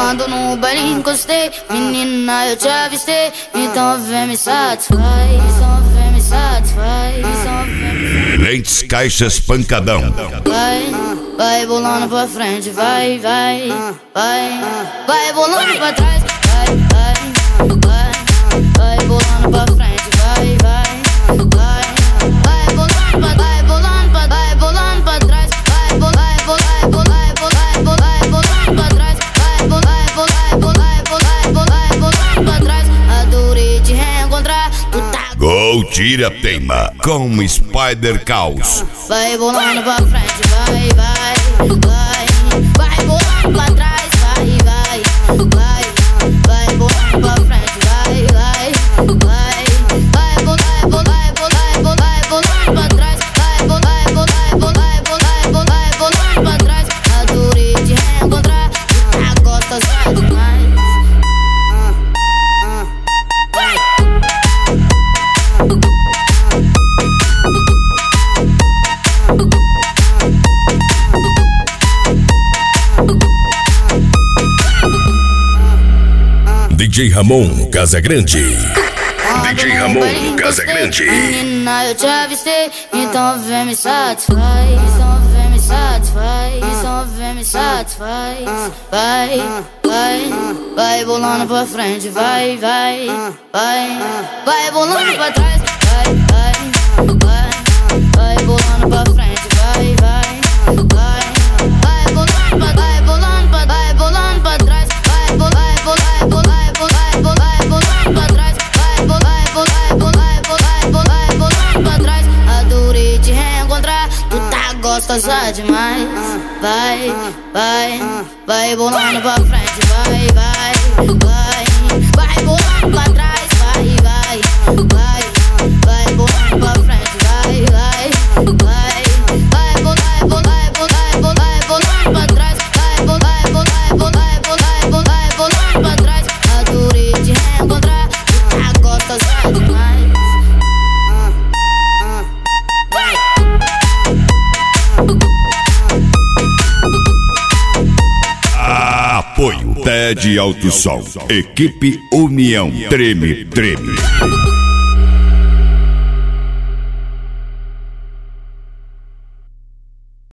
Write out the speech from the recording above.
Ando no baile, encostei, menina, eu te avistei. Então vem me satisfaz, então vem me satisfaz, então vem me... Lentes Caixas Pancadão. Vai bolando pra frente, vai bolando pra trás, vai bolando pra frente, vai bolando pra trás, vai bolando pra trás, bolando pra trás. Adorei te reencontrar, tu tá... Gol Tira Teima com Spider Caos. Vai bolando pra frente, vai bolando pra trás, vai bolando pra frente, vai bolando pra trás, vai bolando pra trás. Adorei te reencontrar, tu tá gostosa demais. DJ Ramon Casagrande. DJ Ramon Casagrande. Menina, eu te avistei, então vem me satisfaz, então vem me satisfaz, então vem me satisfaz. Vai bolando pra frente, vai bolando pra trás, vai bolando pra frente, vai bolando pra trás, vai bolando pra trás, bolando pra trás. Adorei te reencontrar, tu tá gostosa demais. Vai bolando pra frente, vai bolando pra trás, vai bolando pra frente, vai bolando pra trás, bolando pra trás. Adorei te reencontrar, tu tá gostosa demais. Apoio TED Alto Som. Equipe União. Treme.